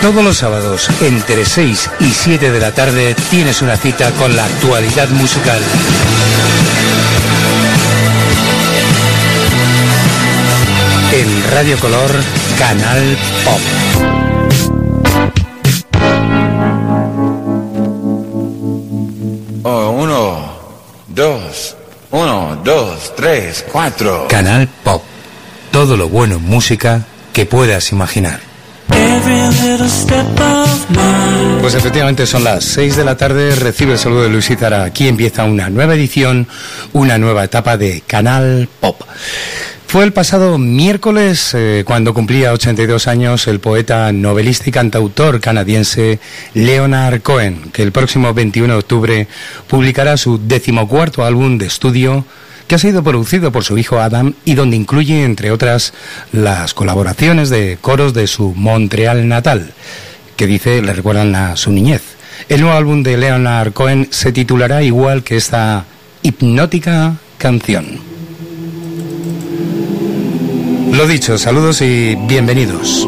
Todos los sábados, entre 6 y 7 de la tarde, tienes una cita con la actualidad musical. En Radio Color, Canal Pop. Oh, 1, 2, 1, 2, 3, 4. Canal Pop. Todo lo bueno en música que puedas imaginar. Pues efectivamente son las 6 de la tarde, recibe el saludo de Luis Izara. Aquí empieza una nueva edición, una nueva etapa de Canal Pop. Fue el pasado miércoles cuando cumplía 82 años el poeta, novelista y cantautor canadiense Leonard Cohen, que el próximo 21 de octubre publicará su 14º álbum de estudio, que ha sido producido por su hijo Adam y donde incluye, entre otras, las colaboraciones de coros de su Montreal natal, que dice le recuerdan a su niñez. El nuevo álbum de Leonard Cohen se titulará igual que esta hipnótica canción. Lo dicho, saludos y bienvenidos.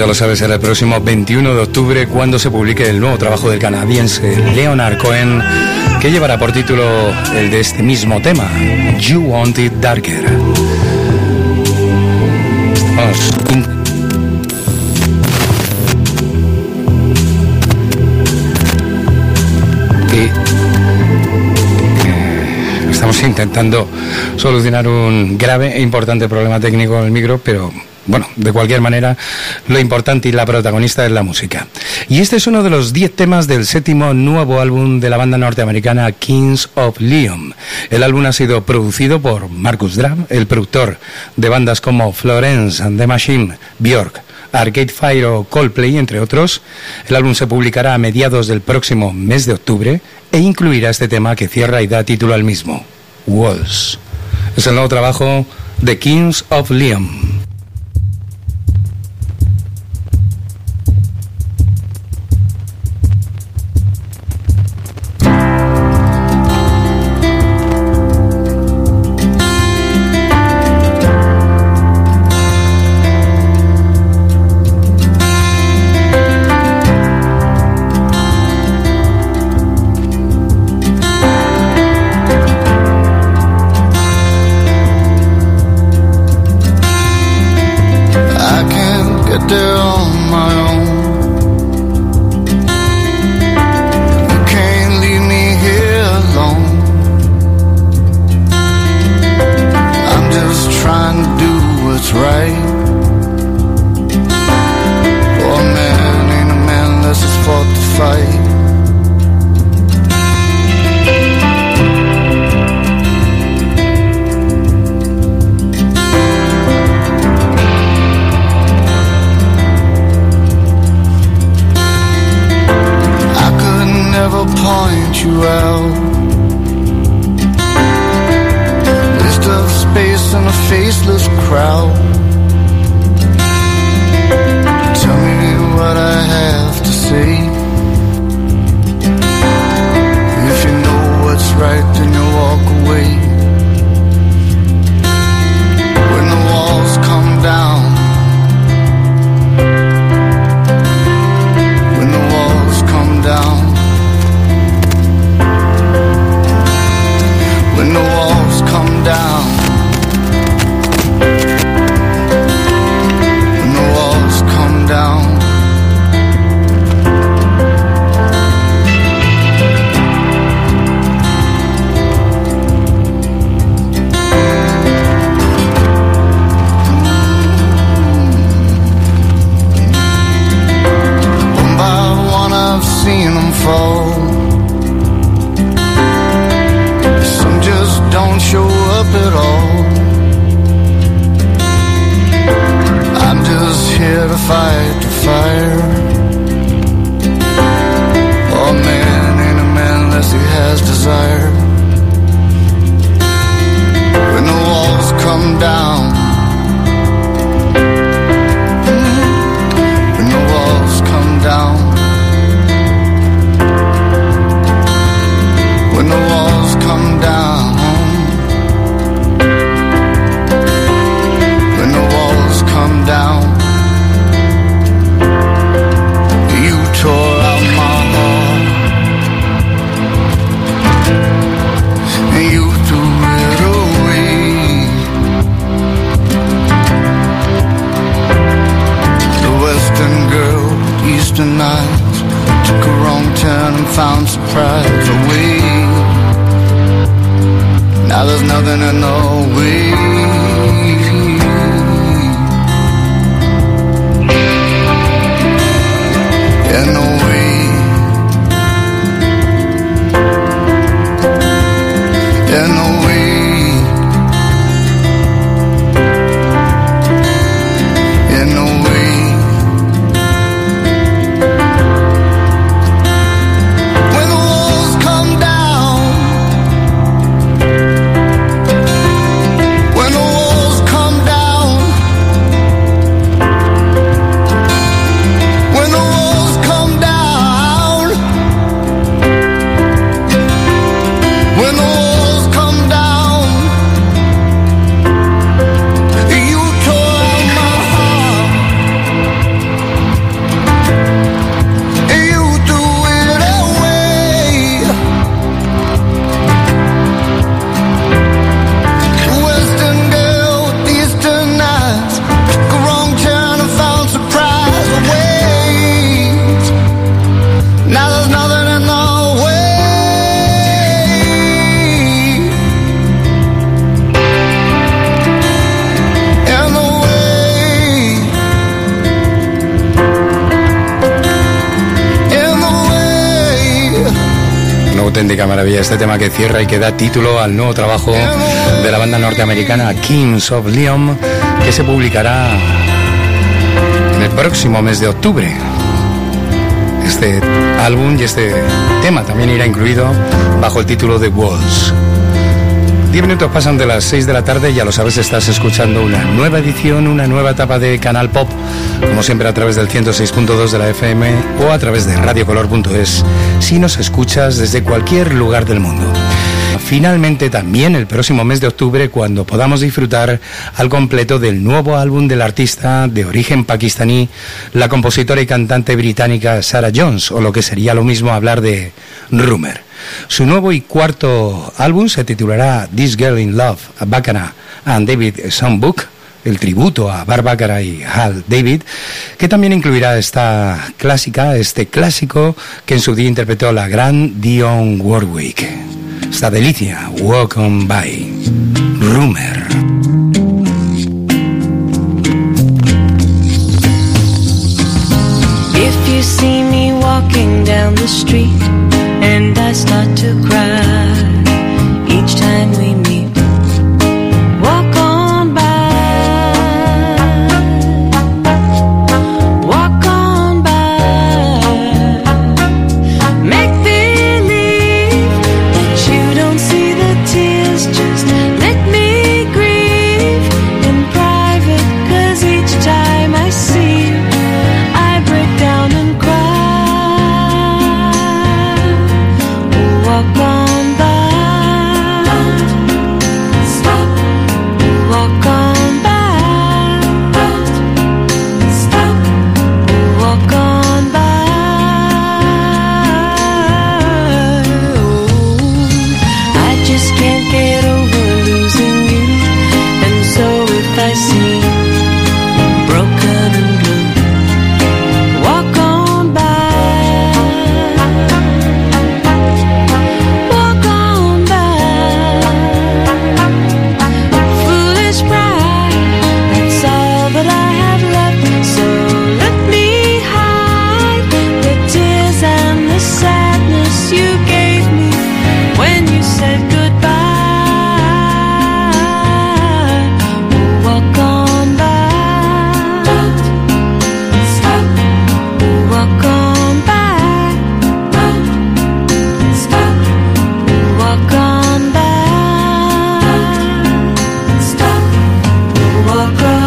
ya lo sabes, será el próximo 21 de octubre cuando se publique el nuevo trabajo del canadiense Leonard Cohen, que llevará por título el de este mismo tema, You Want It Darker. Vamos. Estamos intentando solucionar un grave e importante problema técnico en el micro, pero bueno, de cualquier manera, lo importante y la protagonista es la música. Y este es uno de los 10 temas del 7º nuevo álbum de la banda norteamericana Kings of Leon. El álbum ha sido producido por Marcus Drabb, el productor de bandas como Florence and the Machine, Björk, Arcade Fire o Coldplay, entre otros. El álbum se publicará a mediados del próximo mes de octubre e incluirá este tema que cierra y da título al mismo, Walls. Es el nuevo trabajo de Kings of Leon. When the walls come down auténtica maravilla este tema que cierra y que da título al nuevo trabajo de la banda norteamericana Kings of Leon, que se publicará en el próximo mes de octubre. Este álbum y este tema también irá incluido bajo el título de Walls. 10 minutos pasan de las 6 de la tarde, ya lo sabes, estás escuchando una nueva edición, una nueva etapa de Canal Pop, como siempre a través del 106.2 de la FM o a través de radiocolor.es, si nos escuchas desde cualquier lugar del mundo. Finalmente también el próximo mes de octubre, cuando podamos disfrutar al completo del nuevo álbum del artista de origen pakistaní, la compositora y cantante británica Sarah Jones, o lo que sería lo mismo hablar de Rumer. Su nuevo y cuarto álbum se titulará This Girl in Love, Bacana and David Songbook, el tributo a Barbara y Hal David, que también incluirá este clásico que en su día interpretó la gran Dionne Warwick. Esta delicia, Walk On By, Rumer. If you see me walking down the street and I start to cry each time we meet, walk on by, walk on by, make believe that you don't see the tears, just let me grieve in private, 'cause each time I see you I break down and cry. Walk on by, don't stop. Walk on by, don't stop. Walk on by. I just can't get over losing you, and so if I seem broken and blue, walk on by. Walk on by. Foolish pride, that's all that I have left. So let me hide the tears and the sadness you gave me when you said goodbye. Walk on by. Don't stop. Walk on by. Don't stop. Walk on by. Stop. Walk on.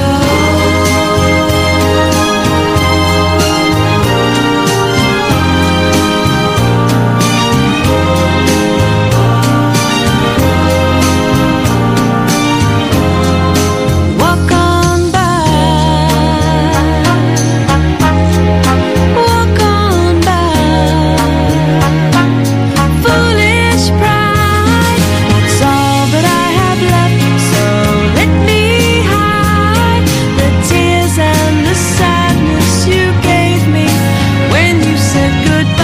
Walk on by. Walk on by. Foolish pride, that's all that I have left. So let me hide the tears and the sadness you gave me when you said goodbye.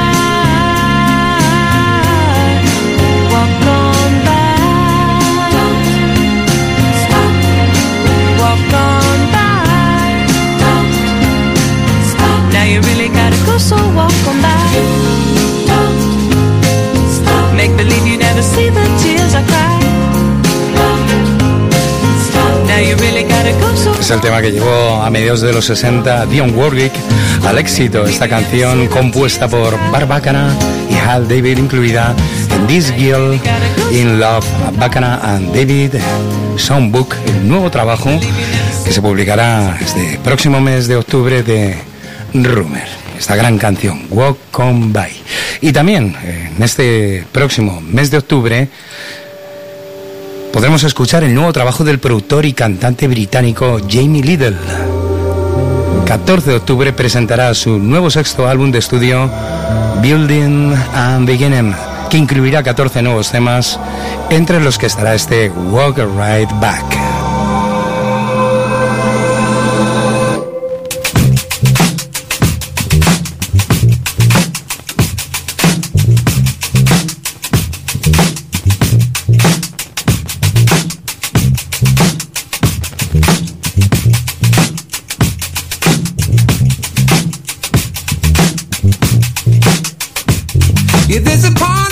Walk on by. Don't stop. Walk on by. Don't stop. Now you really gotta go, so walk on by. Don't stop. Make believe you never see the tears I cry. Don't stop. Now you really gotta go, so Es el tema que llevó a mediados de los 60 Dionne Warwick al éxito. Esta canción compuesta por Barbara y Hal David, incluida en This Girl in Love, Bacana and David Songbook, el nuevo trabajo que se publicará este próximo mes de octubre de Rumer. Esta gran canción, Walk On By. Y también en este próximo mes de octubre podremos escuchar el nuevo trabajo del productor y cantante británico Jamie Liddell. 14 de octubre presentará su nuevo sexto álbum de estudio, Building and Beginning, que incluirá 14 nuevos temas, entre los que estará este Walk Right Back. If there's a part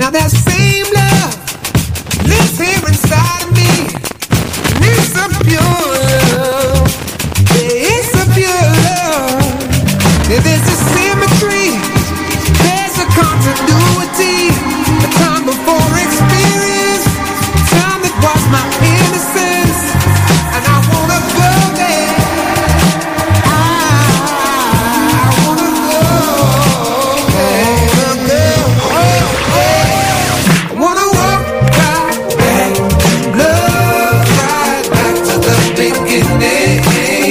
Now that same love lives here inside of me. And it's a pure love. Yeah, it's a pure love. Yeah, there's a symmetry. There's a continuity. A time before experience. Time that was my innocence. And I wanna go there. I wanna go there. I wanna walk right back. Love right back to the beginning.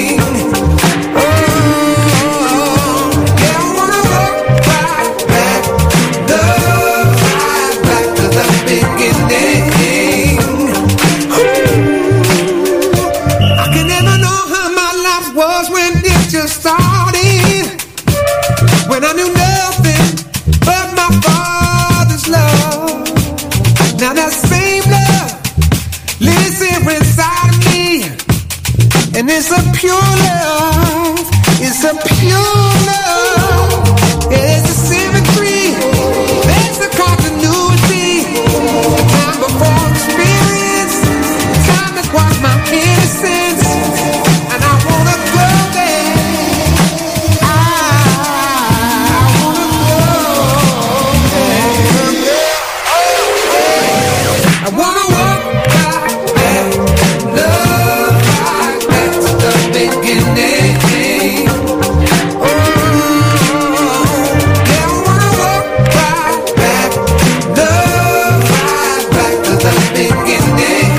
Yeah, I wanna walk right back. Love right back to the beginning. I can never know how my life was when it just started. When I knew nothing but my Father's love. Now that same love lives here inside of me. And it's a pure love. It's a pure love. There's a symmetry. There's a continuity. Time before experience. Time that was my innocence. And I wanna go there. I wanna go there. I wanna walk right back. Love right back to the beginning. Yeah, I wanna walk right back. Love right back to the beginning.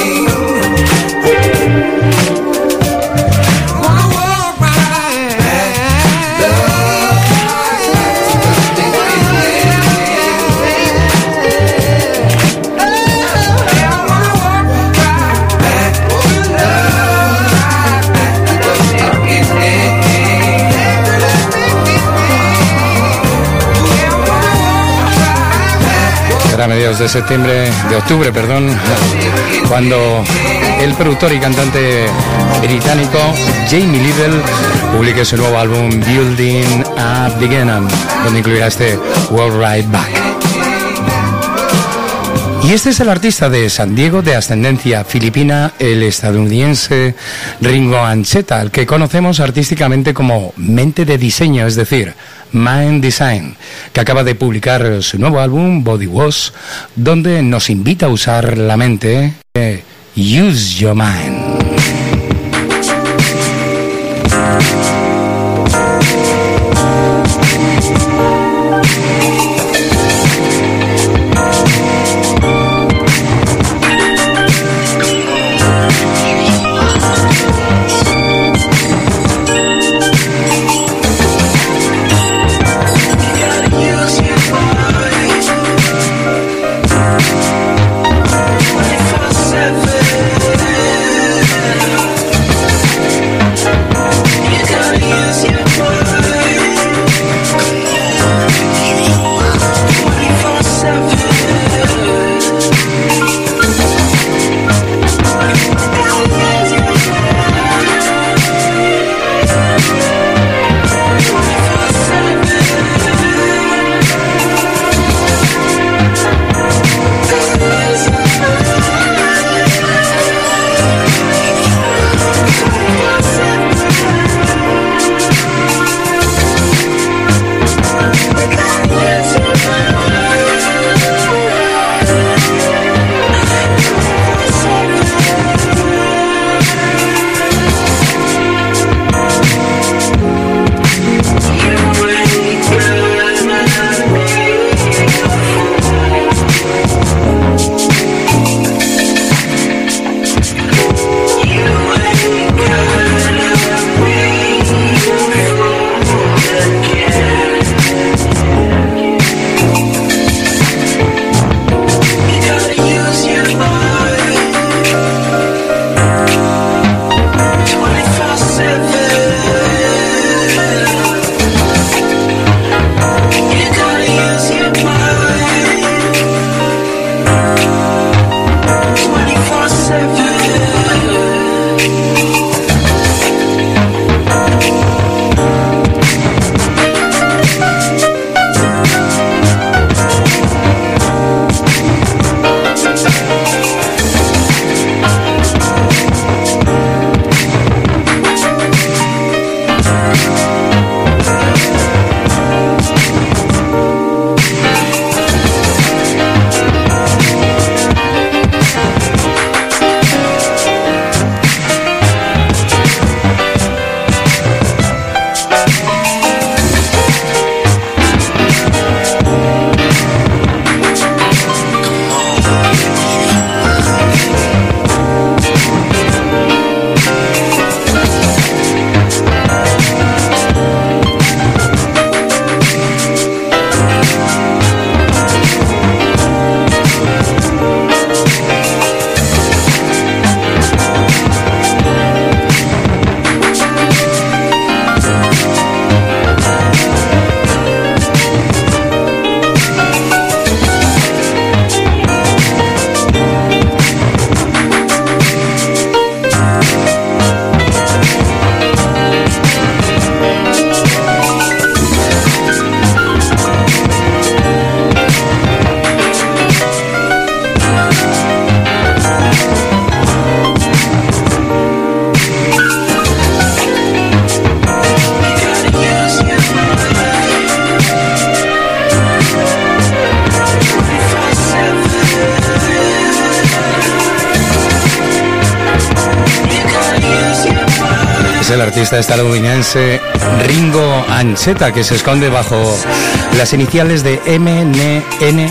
I wanna walk right back. Love right back to the beginning. Yeah, I wanna walk right back. Love right back to the beginning. Será a mediados de octubre, cuando el productor y cantante británico Jamie Lidl publique su nuevo álbum Building Up Beginning, donde incluirá este Walk Right Back. Y este es el artista de San Diego de ascendencia filipina, el estadounidense Ringo Ancheta, al que conocemos artísticamente como Mente de Diseño, es decir, Mind Design, que acaba de publicar su nuevo álbum Body Wash, donde nos invita a usar la mente. Use Your Mind. Es el artista estadounidense Ringo Ancheta, que se esconde bajo las iniciales de MNNDSGN,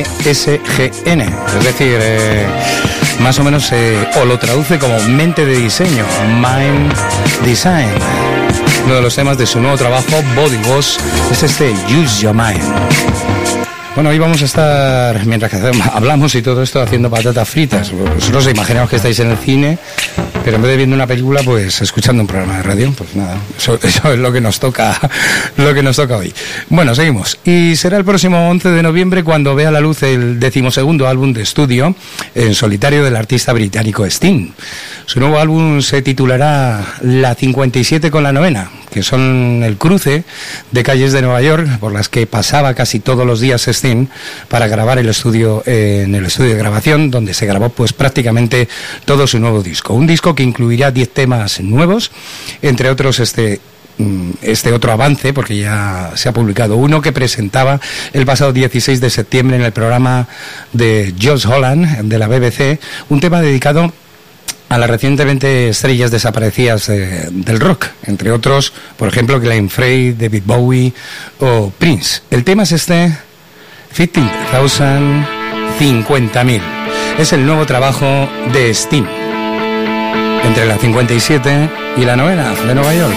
es decir, más o menos, o lo traduce como mente de diseño, Mind Design. Uno de los temas de su nuevo trabajo, Body Wash, es este Use Your Mind. Bueno, hoy vamos a estar, mientras hablamos y todo esto, haciendo patatas fritas. Vosotros imaginaos que estáis en el cine, pero en vez de viendo una película, pues escuchando un programa de radio. Pues nada, eso es lo que nos toca hoy. Bueno, seguimos. Y será el próximo 11 de noviembre cuando vea la luz el 12º álbum de estudio en solitario del artista británico Sting. Su nuevo álbum se titulará La 57 con la novena, que son el cruce de calles de Nueva York por las que pasaba casi todos los días Sting para grabar en el estudio de grabación, donde se grabó pues prácticamente todo su nuevo disco. Un disco que incluirá 10 temas nuevos, entre otros este otro avance, porque ya se ha publicado uno que presentaba el pasado 16 de septiembre en el programa de Joost Holland de la BBC, un tema dedicado a las recientemente estrellas desaparecidas del rock, entre otros, por ejemplo, Glenn Frey, David Bowie o Prince. El tema es este 50,000, 50.000. Es el nuevo trabajo de Sting, entre la 57 y la novena de Nueva York.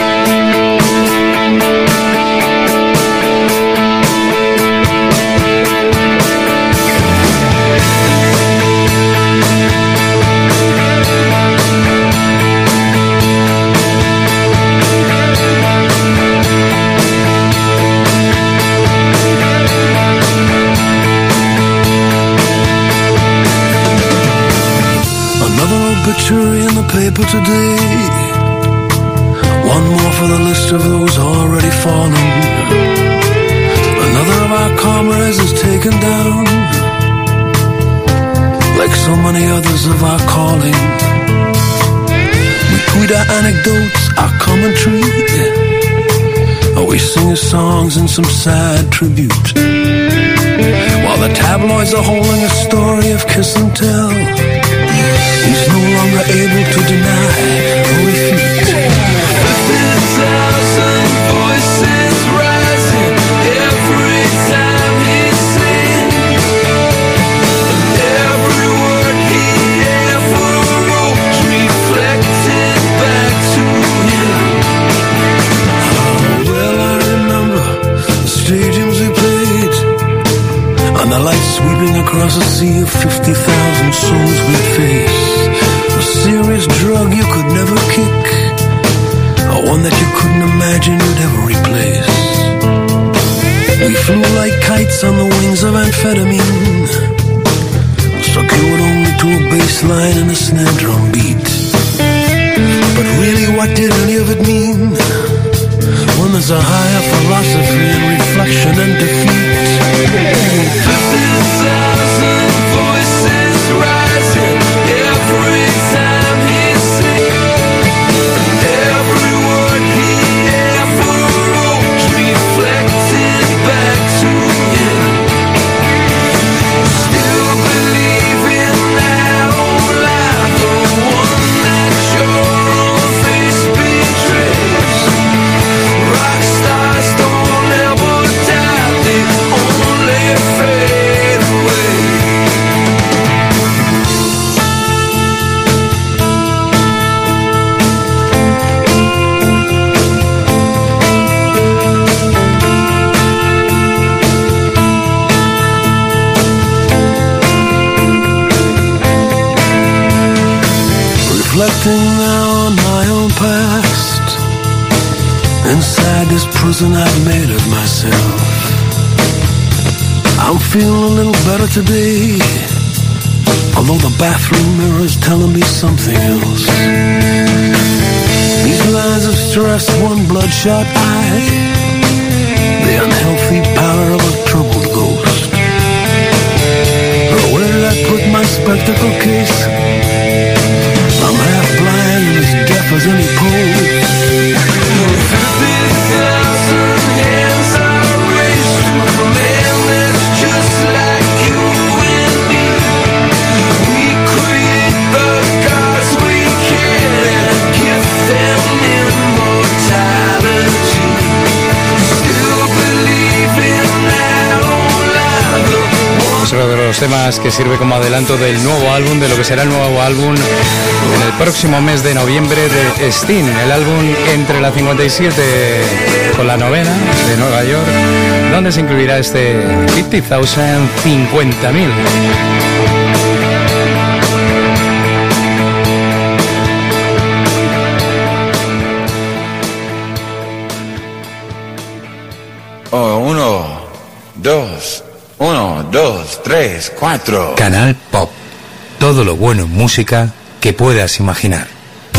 Obituary in the paper today. One more for the list of those already fallen. Another of our comrades is taken down, like so many others of our calling. We tweet our anecdotes, our commentary, or we sing his songs in some sad tribute, while the tabloids are holding a story of kiss and tell. He's no longer able to deny or refute. 50,000 voices rising every time he sings, and every word he ever wrote reflected back to him. Oh, well, I remember the stadiums we played, and the lights sweeping across a sea of 50,000 souls we'd face. A serious drug you could never kick, or one that you couldn't imagine you'd ever replace. We flew like kites on the wings of amphetamine, secured only to a bass line and a snare drum beat. But really, what did any of it mean when there's a higher philosophy in reflection and defeat? 50,000 voices rising every time he sings, and every word he ever wrote reflected back to him. Still believe in that old lie, the one that your own face betrays. Rock stars don't ever die, they only fade away. Reflecting now on my own past, inside this prison I've made of myself, I'm feeling a little better today, although the bathroom mirror's telling me something else. These lines of stress, one bloodshot eye, the unhealthy pallor of a troubled ghost. Where did I put my spectacle case? I'm half blind and as deaf as any post. 50,000 hands are raised to a man that's just like you and me. We create the gods we can and give them los temas que sirve como adelanto del nuevo álbum, de lo que será el nuevo álbum en el próximo mes de noviembre de Sting, el álbum Entre la 57 con la novena de Nueva York, donde se incluirá este 50,000, 50.000. Oh, 1, 2, 3, 4. Canal Pop. Todo lo bueno en música que puedas imaginar.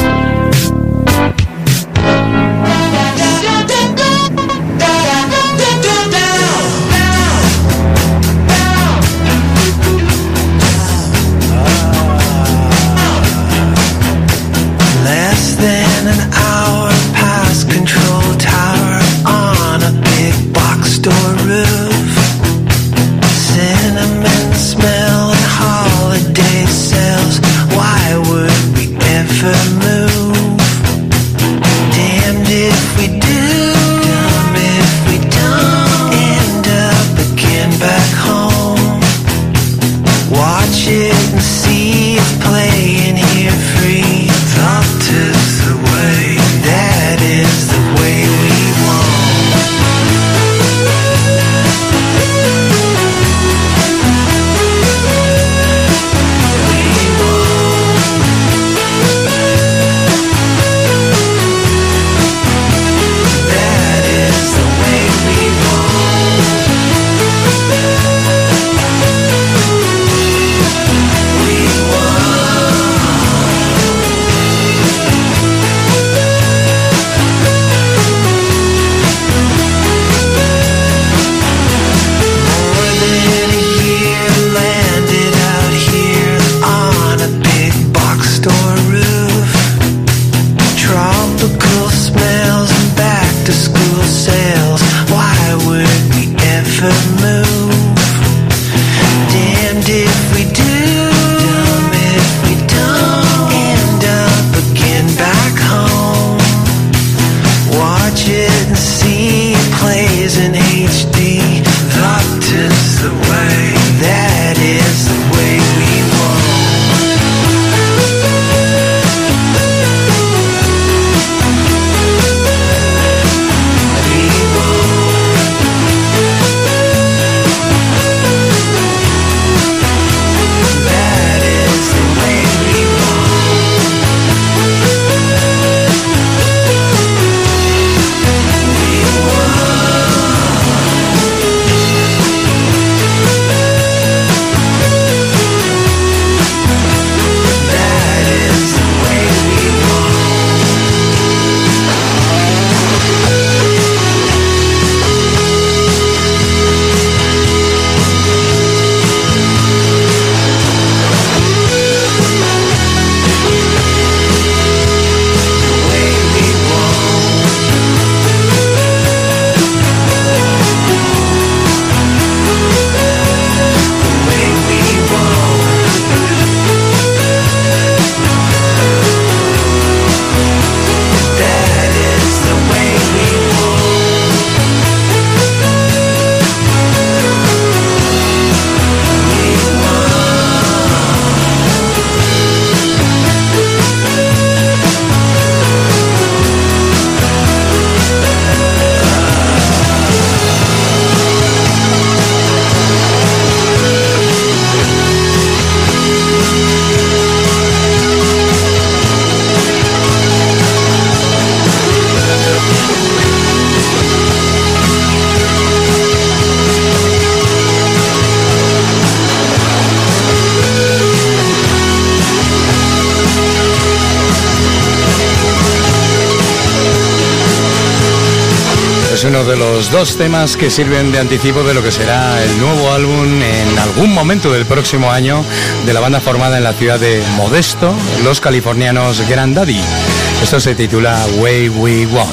Es uno de los dos temas que sirven de anticipo de lo que será el nuevo álbum en algún momento del próximo año de la banda formada en la ciudad de Modesto, los californianos Grandaddy. Esto se titula Way We Want.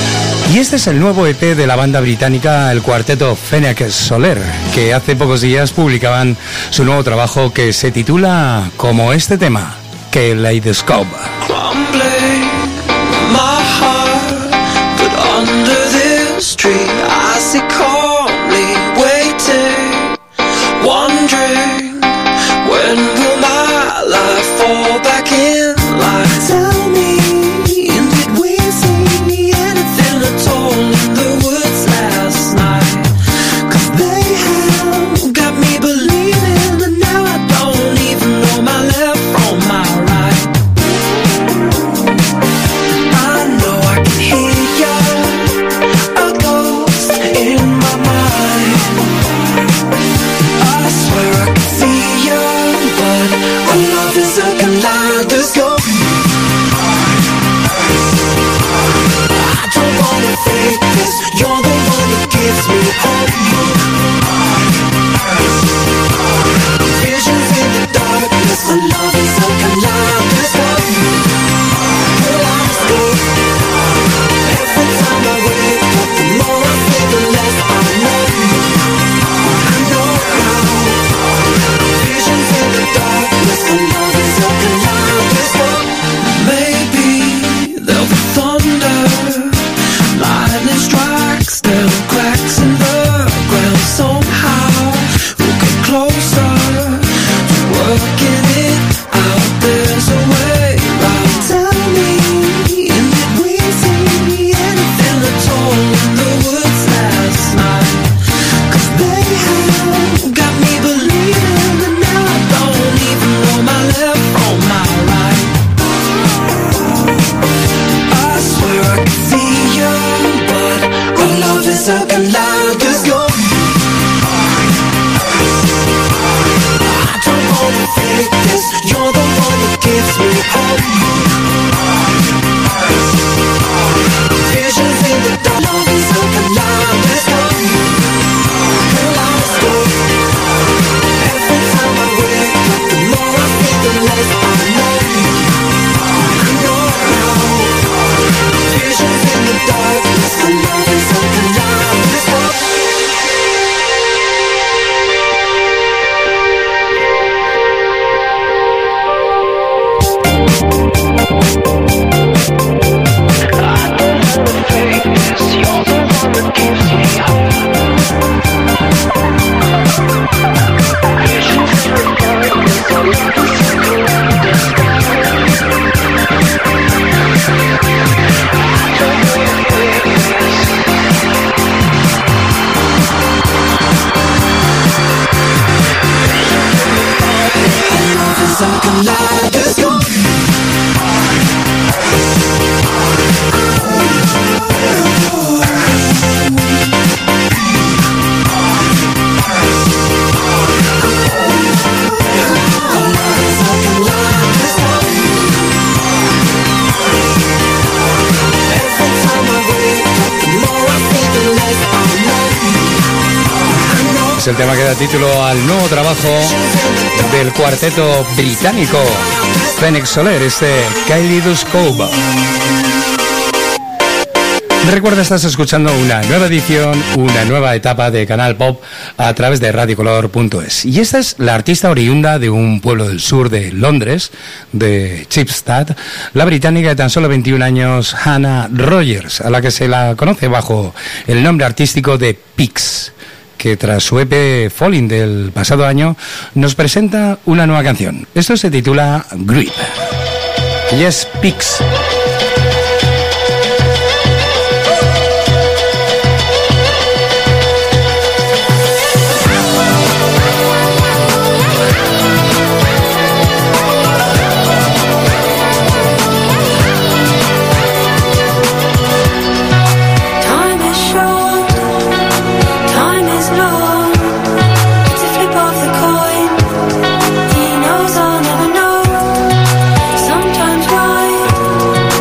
Y este es el nuevo EP de la banda británica, el cuarteto Phoenix Soler, que hace pocos días publicaban su nuevo trabajo que se titula como este tema, Kaleidoscope. Street, I sit calmly waiting, wondering circle line, 'cause you're I don't wanna fake this. You're the one that gives me hope. Visions in the dark, love is circle line, let's go. Let's go. Every time I wake up, the more I see, the less I know. I know now. Visions in the darkness, the love is circle line, let's go. Circle line, let's go. Es el tema que da título al nuevo trabajo del cuarteto británico Phoenix Soler, Kaleidoscope. Recuerda, estás escuchando una nueva edición, una nueva etapa de Canal Pop a través de radiocolor.es. Y esta es la artista oriunda de un pueblo del sur de Londres, de Chipstead, la británica de tan solo 21 años, Hannah Rogers, a la que se la conoce bajo el nombre artístico de Pix, que tras su EP Falling del pasado año nos presenta una nueva canción. Esto se titula Grip. Y es Pix. He knows I'll never know. Sometimes right,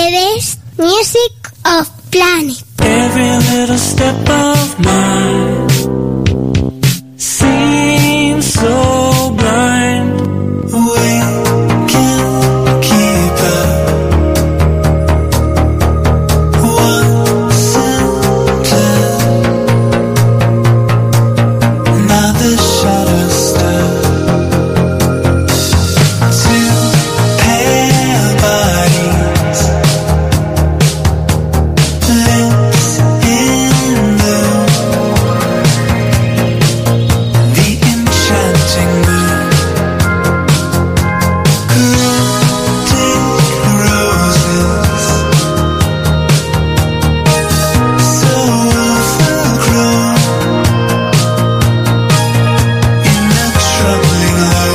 Best Music of Planet. Every little step of mine seems so blind. We can keep up. One sentence. Now the shadows stare. Two pale bodies. Lips in blue. The enchanting moon. Cryptic roses. So overgrown. In a troubling low.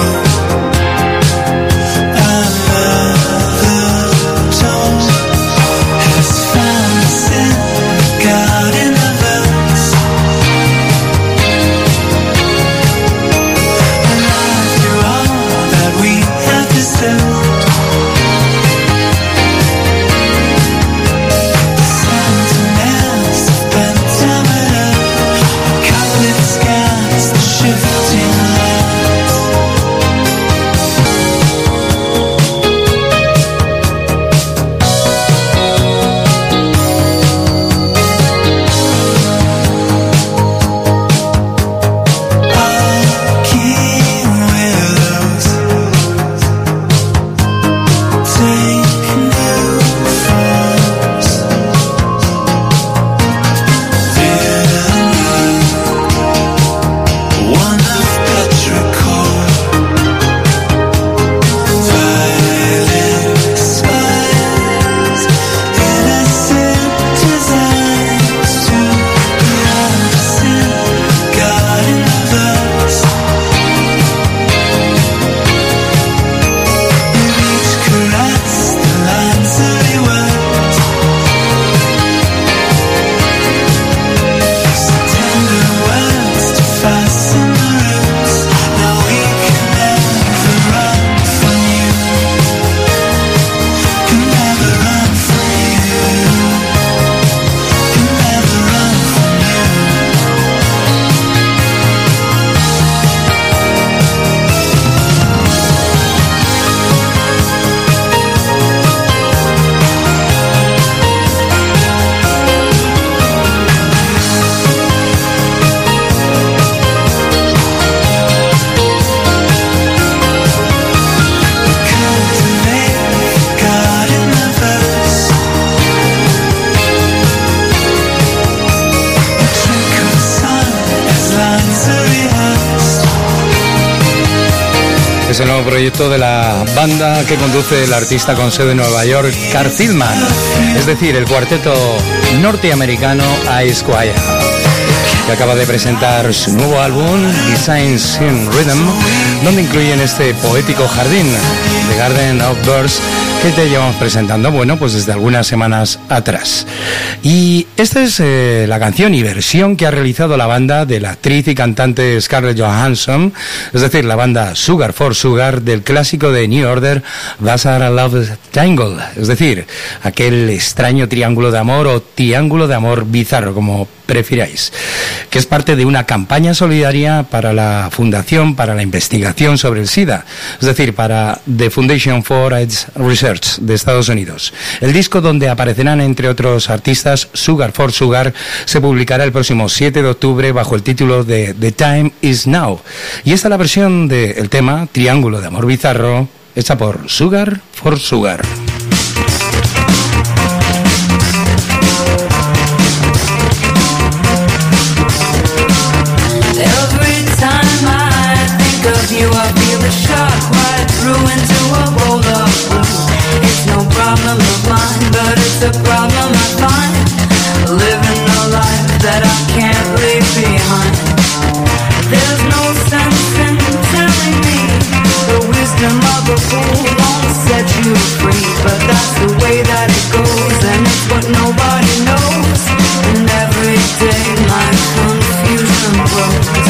Another tone has found us in the garden of us. And after all that we have deserved, sentinels of pentameter, colored skies, the shifting lights. Arcing willows take new forms. One of petrichor, violet spires, innocent designs to ground us in the garden of us. With each caress, the lines of your words, so tender words to fasten the roots. Now we can never run from you. Can never run from you. Can never run from you. Cultivate the garden of us. A trick of sun as lines are rehearsed. Es el nuevo proyecto de la banda que conduce el artista con sede en Nueva York, Carl Tillman, es decir, el cuarteto norteamericano I-Squire, que acaba de presentar su nuevo álbum, Designs in Rhythm, donde incluyen este poético jardín, The Garden of Birds, que te llevamos presentando, bueno, pues desde algunas semanas atrás. Y esta es la canción y versión que ha realizado la banda de la actriz y cantante Scarlett Johansson, es decir, la banda Sugar for Sugar del clásico de New Order, Bizarre Love Triangle, es decir, aquel extraño triángulo de amor o triángulo de amor bizarro, como prefiráis, que es parte de una campaña solidaria para la Fundación para la Investigación sobre el SIDA, es decir, para The Foundation for AIDS Research de Estados Unidos. El disco, donde aparecerán entre otros artistas Sugar for Sugar, se publicará el próximo 7 de octubre bajo el título de The Time Is Now, y esta es la versión del tema Triángulo de Amor Bizarro, hecha por Sugar for Sugar. Every time I think of you, I feel a shock right through into a bowl of blue. It's no problem of mine, but it's a problem I find. Living a life that I can't leave behind. There's no sense in telling me the wisdom of a fool won't set you free, but that's the way that it goes, and it's what nobody knows. And every day my confusion grows.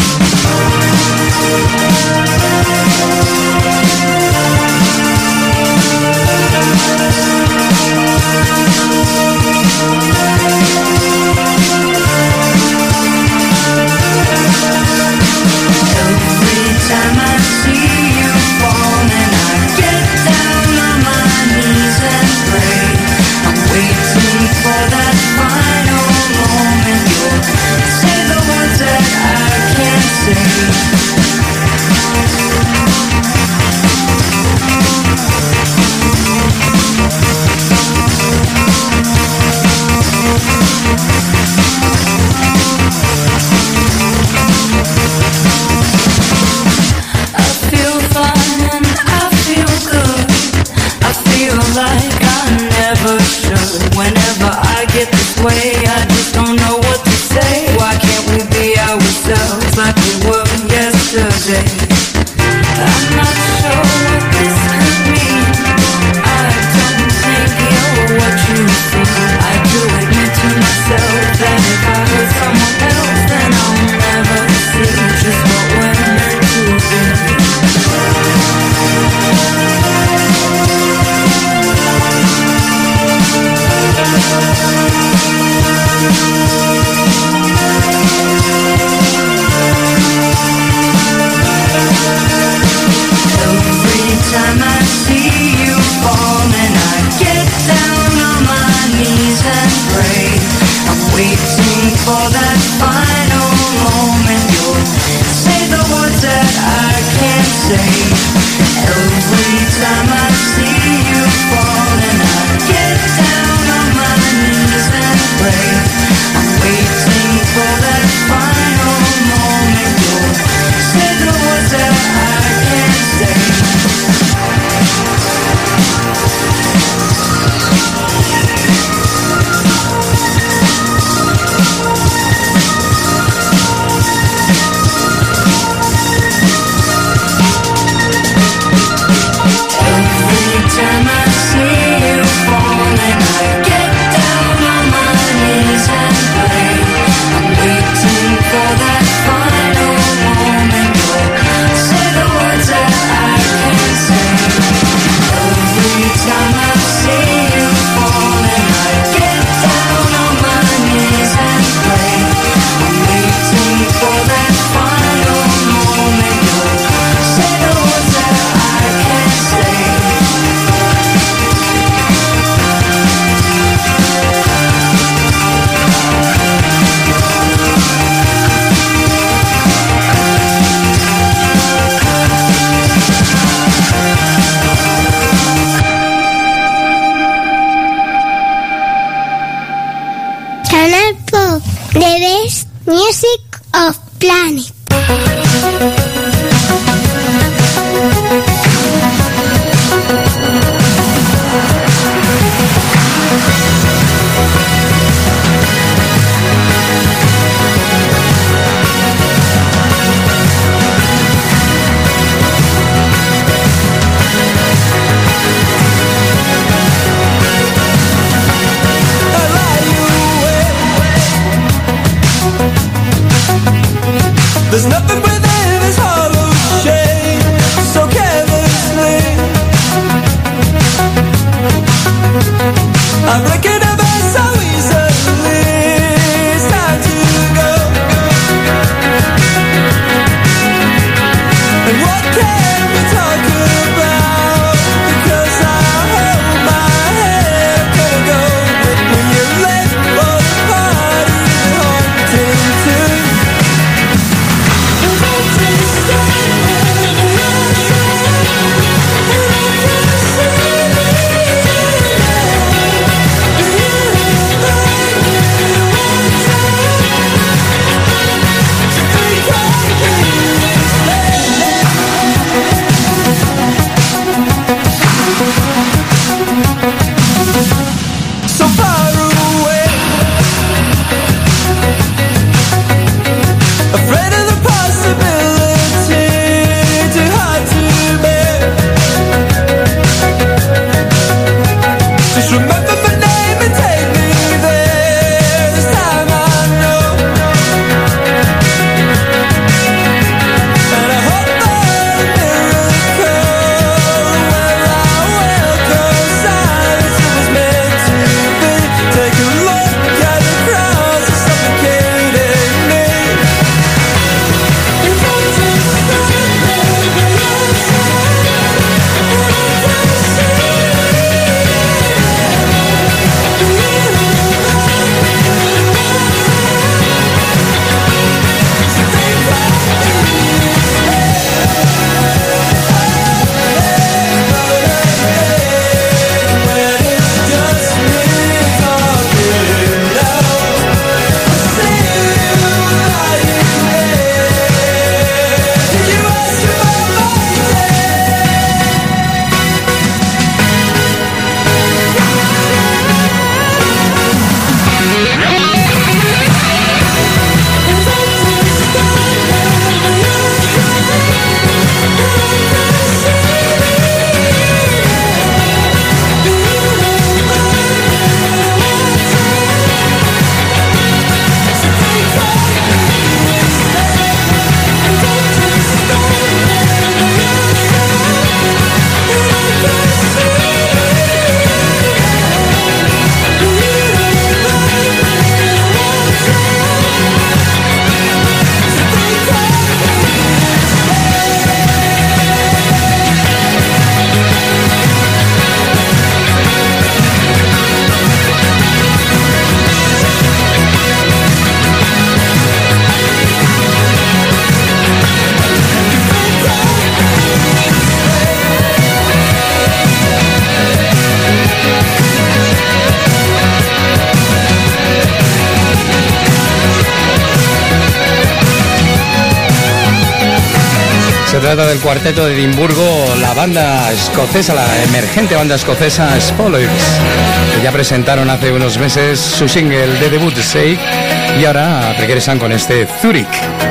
trata del cuarteto de Edimburgo, la banda escocesa, la emergente banda escocesa Spoilers, que ya presentaron hace unos meses su single de debut, Shake, y ahora regresan con este Zurich.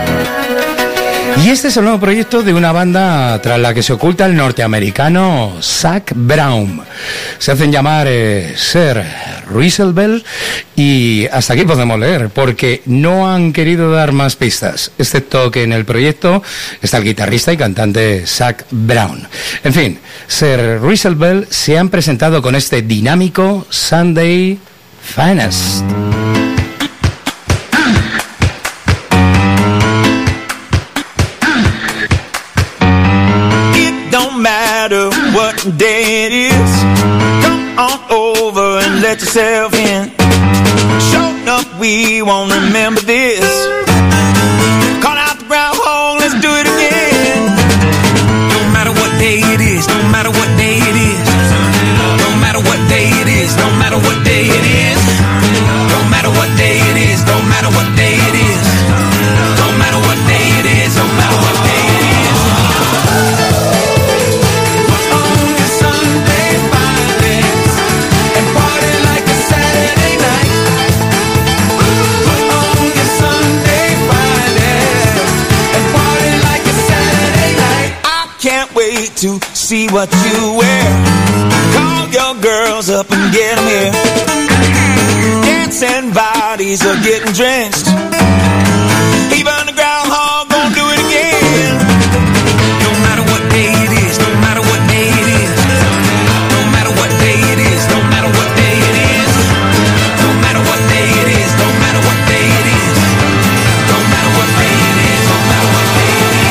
Y este es el nuevo proyecto de una banda tras la que se oculta el norteamericano Zac Brown. Se hacen llamar Sir Russell Bell y hasta aquí podemos leer, porque no han querido dar más pistas, excepto que en el proyecto está el guitarrista y cantante Zac Brown. En fin, Sir Russell Bell se han presentado con este dinámico Sunday Finest. Matter what day it is, come on over and let yourself in. Show up, we won't remember this. Call out the groundhog, let's do it again. No matter what day it is, no matter what day it is. No matter what day it is, no matter what day it is. No matter what day it is, no matter what day it is. No matter what day it is, no matter what day it is. To see what you wear. Call your girls up and get them here. Dancing bodies are getting drenched. Even the groundhog gonna do it again. No matter what day it is, no matter what day it is. No matter what day it is, no matter what day it is. No matter what day it is, no matter what day it is. No matter what day it is, no matter what day it is.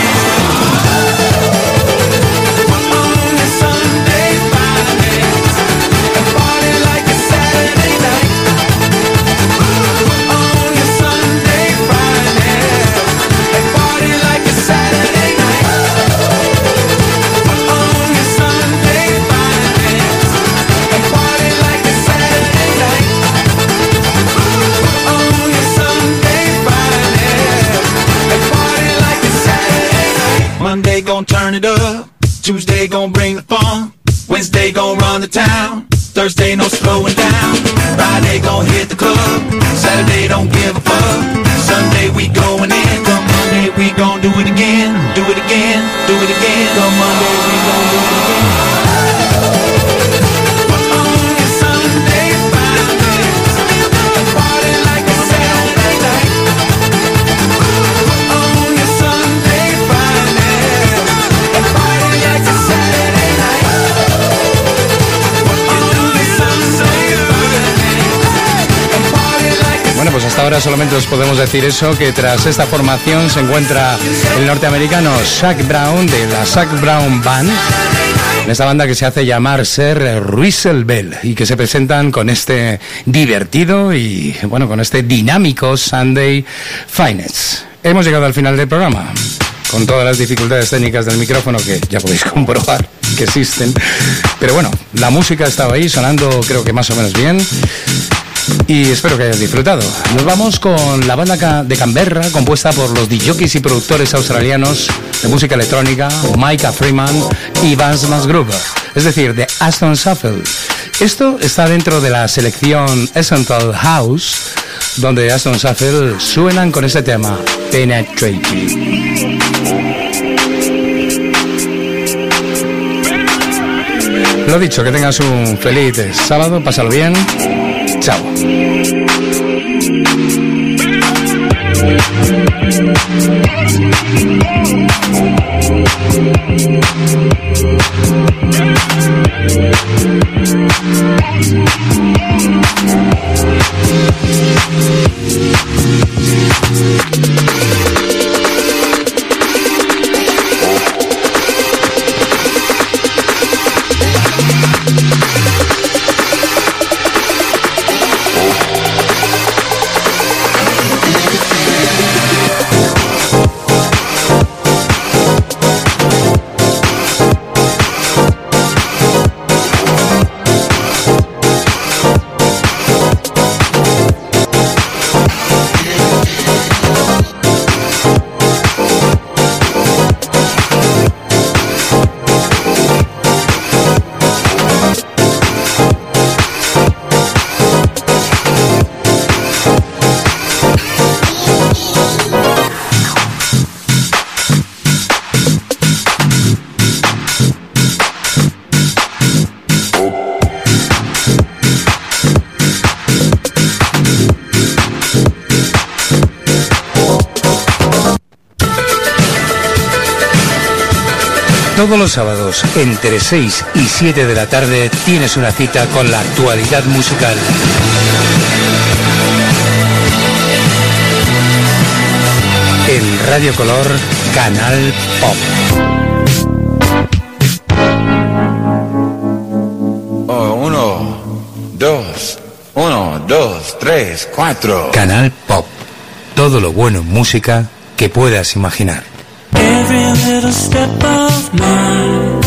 Monday gon' turn it up, Tuesday gon' bring the funk, Wednesday gon' run the town, Thursday no slowing down, Friday gon' hit the club, Saturday don't give a fuck, Sunday we going in, come Monday we gon' do it again, do it again, do it again, come Monday we gon' do it again. Bueno, pues hasta ahora solamente os podemos decir eso, que tras esta formación se encuentra el norteamericano Zac Brown de la Zac Brown Band, en esta banda que se hace llamar Sir Russell Bell y que se presentan con este divertido y, bueno, con este dinámico Sunday Finest. Hemos llegado al final del programa, con todas las dificultades técnicas del micrófono que ya podéis comprobar que existen, pero bueno, la música estaba ahí sonando creo que más o menos bien. Y espero que hayas disfrutado. Nos vamos con la banda de Canberra, compuesta por los DJs y productores australianos de música electrónica, Micah Freeman y Vance Musgrove, es decir, de Aston Shuffle. Esto está dentro de la selección Essential House, donde Aston Shuffle suenan con ese tema, Penetrating. Lo dicho, que tengas un feliz sábado, pásalo bien. Chao. Todos los sábados, entre 6 y 7 de la tarde, tienes una cita con la actualidad musical. En Radio Color, Canal Pop. Oh, 1, 2, 1, 2, 3, 4. Canal Pop. Todo lo bueno en música que puedas imaginar. Every little step of mine.